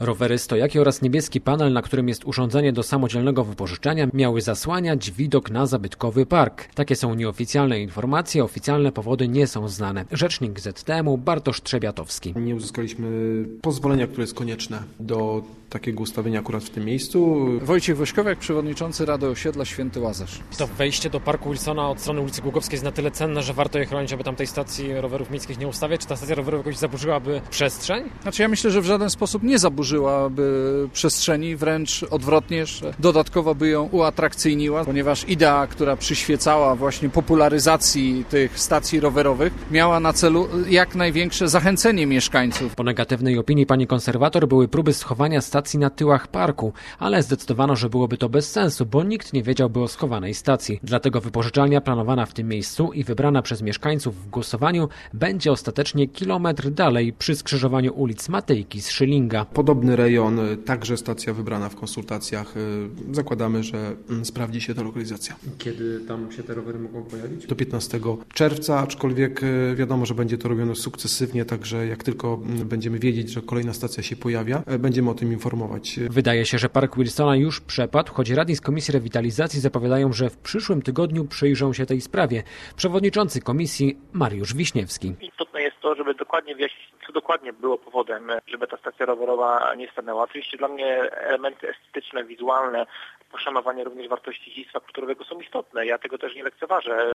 Rowery stojaki oraz niebieski panel, na którym jest urządzenie do samodzielnego wypożyczania, miały zasłaniać widok na zabytkowy park. Takie są nieoficjalne informacje, oficjalne powody nie są znane. Rzecznik ZTM-u Bartosz Trzebiatowski. Nie uzyskaliśmy pozwolenia, które jest konieczne do takiego ustawienia akurat w tym miejscu. Wojciech Wośkowiak, przewodniczący Rady Osiedla Święty Łazarz. To wejście do Parku Wilsona od strony ulicy Głogowskiej jest na tyle cenne, że warto je chronić, aby tam tej stacji rowerów miejskich nie ustawiać? Czy ta stacja rowerów jakoś zaburzyłaby przestrzeń? Ja myślę, że w żaden sposób nie zaburzyłaby przestrzeni, wręcz odwrotnie, że dodatkowo by ją uatrakcyjniła, ponieważ idea, która przyświecała właśnie popularyzacji tych stacji rowerowych, miała na celu jak największe zachęcenie mieszkańców. Po negatywnej opinii pani konserwator były próby schowania stacji na tyłach parku, ale zdecydowano, że byłoby to bez sensu, bo nikt nie wiedziałby o schowanej stacji. Dlatego wypożyczalnia planowana w tym miejscu i wybrana przez mieszkańców w głosowaniu będzie ostatecznie kilometr dalej przy skrzyżowaniu ulic Matejki z Szylinga. Podobny rejon, także stacja wybrana w konsultacjach. Zakładamy, że sprawdzi się ta lokalizacja. Kiedy tam się te rowery mogą pojawić? Do 15 czerwca, aczkolwiek wiadomo, że będzie to robione sukcesywnie, także jak tylko będziemy wiedzieć, że kolejna stacja się pojawia, będziemy o tym informować. Wydaje się, że Park Wilsona już przepadł, choć radni z Komisji Rewitalizacji zapowiadają, że w przyszłym tygodniu przyjrzą się tej sprawie. Przewodniczący komisji Mariusz Wiśniewski. Istotne jest to, żeby dokładnie wyjaśnić, co dokładnie było powodem, żeby ta stacja rowerowa nie stanęła. Oczywiście dla mnie elementy estetyczne, wizualne, poszanowanie również wartości dziedzictwa kulturowego są istotne. Ja tego też nie lekceważę.